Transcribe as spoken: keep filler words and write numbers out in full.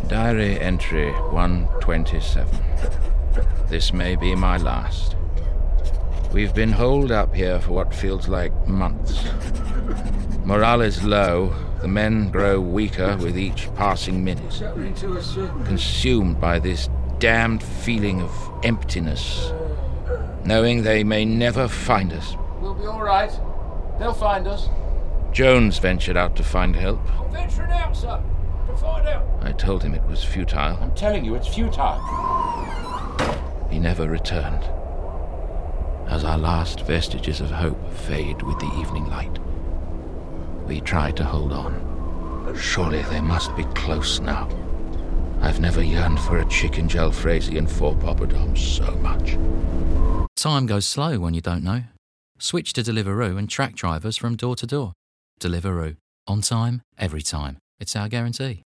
Diary entry one twenty-seven. This may be my last. We've been holed up here for what feels like months. Morale is low. The men grow weaker with each passing minute. Consumed by this damned feeling of emptiness, knowing they may never find us. We'll be all right. They'll find us. Jones ventured out to find help. I'm venturing out, sir. To find out. I told him it was futile. I'm telling you, it's futile. He never returned. As our last vestiges of hope fade with the evening light, we try to hold on. Surely they must be close now. I've never yearned for a chicken jalfrezi and four poppadoms so much. Time goes slow when you don't know. Switch to Deliveroo and track drivers from door to door. Deliveroo. On time, every time. It's our guarantee.